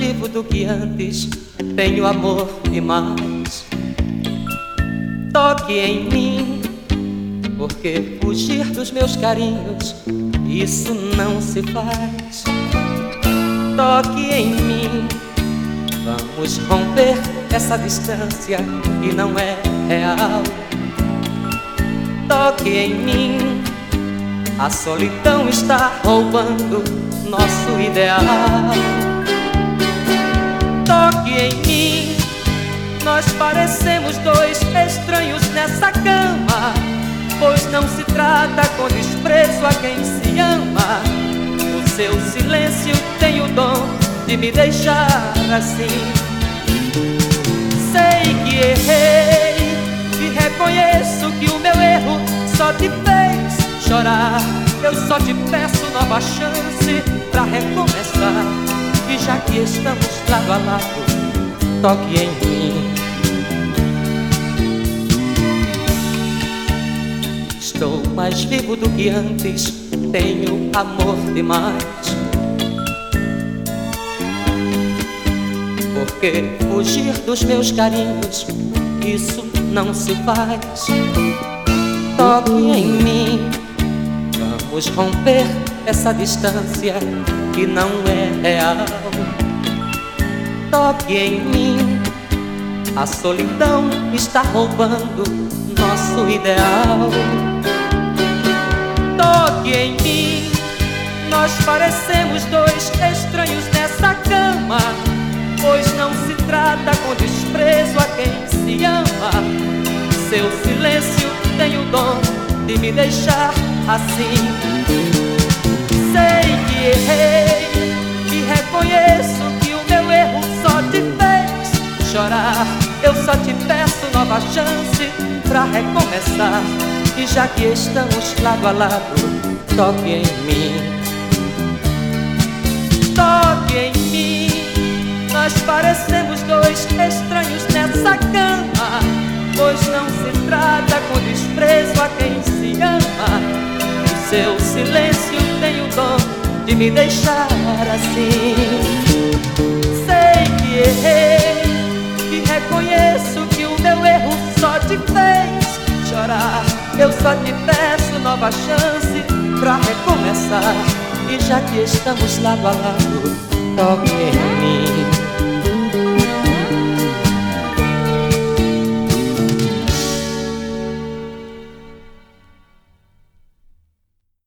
vivo do que antes, tenho amor demais. Toque em mim, porque fugir dos meus carinhos, isso não se faz. Toque em mim, vamos romper essa distância que não é real. Toque em mim, a solidão está roubando nosso ideal. Toque em mim, nós parecemos dois estranhos nessa cama, pois não se trata com desprezo a quem se ama. O seu silêncio tem o dom de me deixar assim. Sei que errei e reconheço que o meu erro só te fez chorar. Eu só te peço nova chance pra recomeçar. E já que estamos lado a lado, toque em mim. Estou mais vivo do que antes, tenho amor demais. Porque fugir dos meus carinhos, isso não se faz. Toque em mim, vamos romper essa distância que não é real. Toque em mim, a solidão está roubando nosso ideal. Toque em mim, nós parecemos dois estranhos nessa cama, pois não se trata com desprezo a quem se ama. Seu silêncio tem o dom de me deixar assim. Sei que errei e reconheço que o meu erro só te fez chorar. Eu só te peço nova chance pra recomeçar. E já que estamos lado a lado, toque em mim. Toque em mim, nós parecemos dois estranhos nessa cama, pois não se trata com desprezo a quem se ama. O seu silêncio tem o dom de me deixar assim. Sei que errei e reconheço que o meu erro só te fez chorar. Eu só te peço nova chance pra recomeçar. E já que estamos lado a lado, toque em mim.